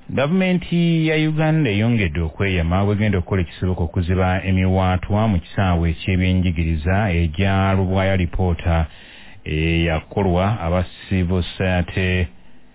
Gavumenti ya Uganda eyongedde okweyama bw'egenda okukola ekisoboka okuziba emiwaatwa mu kisaawe ky'ebyenjigiriza egya Lubwaya Lipoota eyakolwa aba Civil Society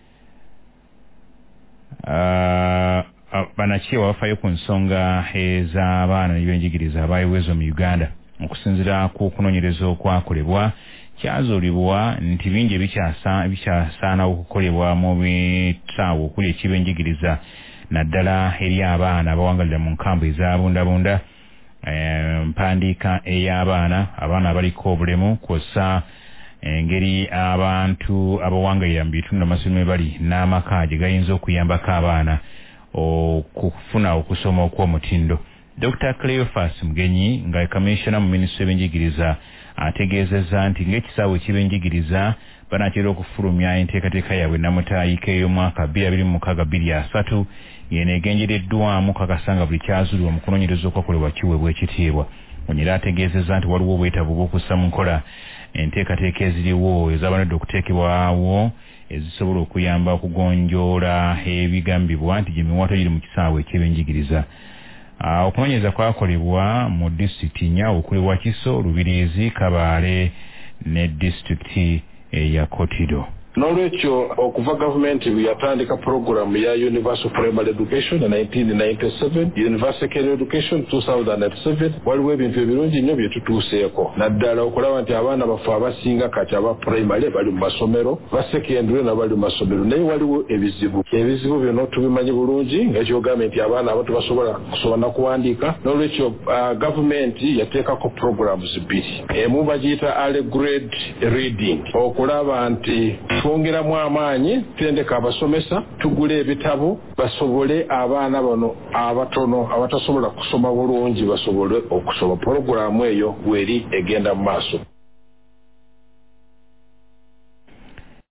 banakiye wafaayo ku nsonga ez'abaana n'ebyenjigiriza abaayiwezo mu Uganda. Okusinziira ku kunoonyereza okwakolebwa kyazuulibwa nti bingi ebikyasaana okukolebwa mu bitaawo okuli ekibyenjigiriza naddala eri abaana abawangalira mu nkambu ezabundabunda, mpandiika ey'abaana abaliko obulemu, kw'ossa engeri abantu abawangalira mu bitundu amasomero bali n'amaka gye gayinza okuyambako abaana okufuna okusoma okw'omutindo. Dr. Cleophas Mugenyi nga Commissioner mu Minisitule y'Ebyenjigiriza ategeezezza nti ng'ekisaawe ky'ebyenjigiriza banaatera okufulumya enteekateeka yaabwe namutaayika ey'omwaka 2026 yeno egenjereddwamu kakasanga buli kyazuulibwa mu kunoonyereza okwakolebwa kiweebwa ekitiibwa. Onyera ategeezezza nti waliwo obwetaavu bw'okussa mu nkola enteekateeka eziriwo ezaabanadde okuteekebwawo ezisobola okuyamba okugonjoola ebigambibwa nti gye miwaatwa giri mu kisaawe eky'ebyenjigiriza. Okunoonyereza kwakolebwa mu disitulikiti nnya okuli Wakiso, Lubirizi, Kabaale ne disitulikiti eya Kotido. N'olwekyo okuva gavumenti bwe yatandika programu ya Universal Primary Education 1997, Universal Secondary Education 2007, waliwo ebintu ebirungi nnyo bye tutuuseeko. Naddala okulaba nti abaana baffe abasinga kati aba primary bali mu masomero, ba secondary nabo bali mu masomero, naye waliwo ebizibu. Ebizibu bino tubimanyi bulungi ng'ekyogambye nti abaana abato basobola kusoma na kuwandiika. N'olwekyo gavumenti yateekako programs bbiri. Emu bagiyita early grade reading, okulaba nti twongeramu amaanyi tutendeka abasomesa, tugule ebitabo basobole abaana bano abatono abatasobola kusoma bulungi basobole okusoma. Programu eyo weri egenda mu maaso.